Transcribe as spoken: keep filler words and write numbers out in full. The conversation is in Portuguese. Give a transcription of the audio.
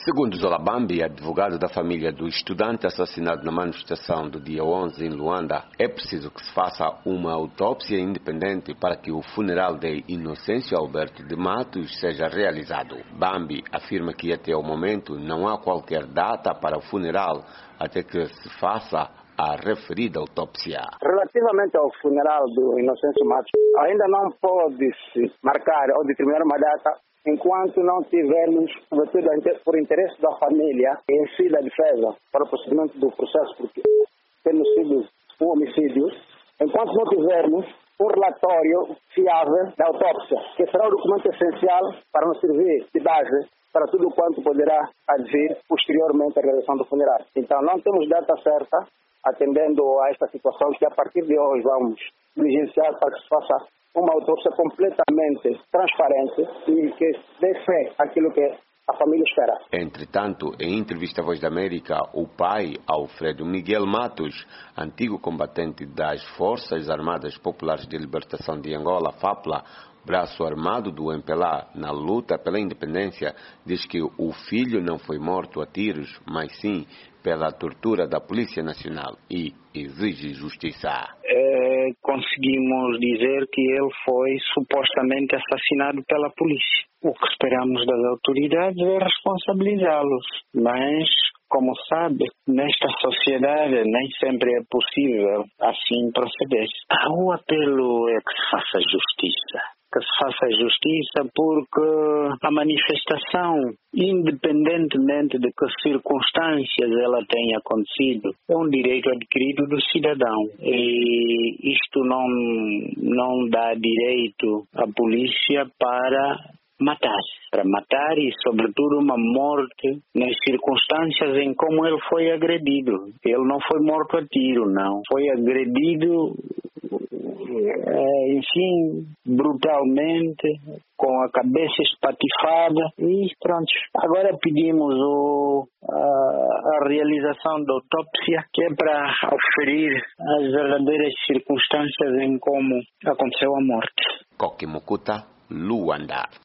Segundo Zola Bambi, advogado da família do estudante assassinado na manifestação do dia onze em Luanda, é preciso que se faça uma autópsia independente para que o funeral de Inocêncio Alberto de Matos seja realizado. Bambi afirma que até o momento não há qualquer data para o funeral até que se faça a referida autópsia. Relativamente ao funeral do Inocêncio Matos, ainda não pode-se marcar ou determinar uma data enquanto não tivermos, sobretudo por interesse da família, em si da defesa, para o procedimento do processo, porque tendo sido um homicídio, enquanto não tivermos um relatório fiável da autópsia, que será o documento essencial para nos servir de base para tudo quanto poderá advir posteriormente à realização do funeral. Então não temos data certa, atendendo a esta situação que a partir de hoje vamos diligenciar para que se faça uma autópsia completamente transparente e que dê fé àquilo que a família espera. Entretanto, em entrevista à Voz da América, o pai, Alfredo Miguel Matos, antigo combatente das Forças Armadas Populares de Libertação de Angola, FAPLA, braço armado do M P L A na luta pela independência, diz que o filho não foi morto a tiros, mas sim pela tortura da Polícia Nacional e exige justiça. É, conseguimos dizer que ele foi supostamente assassinado pela polícia. O que esperamos das autoridades é responsabilizá-los, mas, como sabe, nesta sociedade nem sempre é possível assim proceder. O apelo é que se faça justiça. Que se faça justiça porque a manifestação, independentemente de que circunstâncias ela tenha acontecido, é um direito adquirido do cidadão. E isto não, não dá direito à polícia para matar. Para matar e, sobretudo, uma morte nas circunstâncias em como ele foi agredido. Ele não foi morto a tiro, não. Foi agredido, enfim, brutalmente, com a cabeça espatifada e pronto. Agora pedimos o, a, a realização da autópsia, que é para oferir as verdadeiras circunstâncias em como aconteceu a morte. Koki Mukuta, Luanda.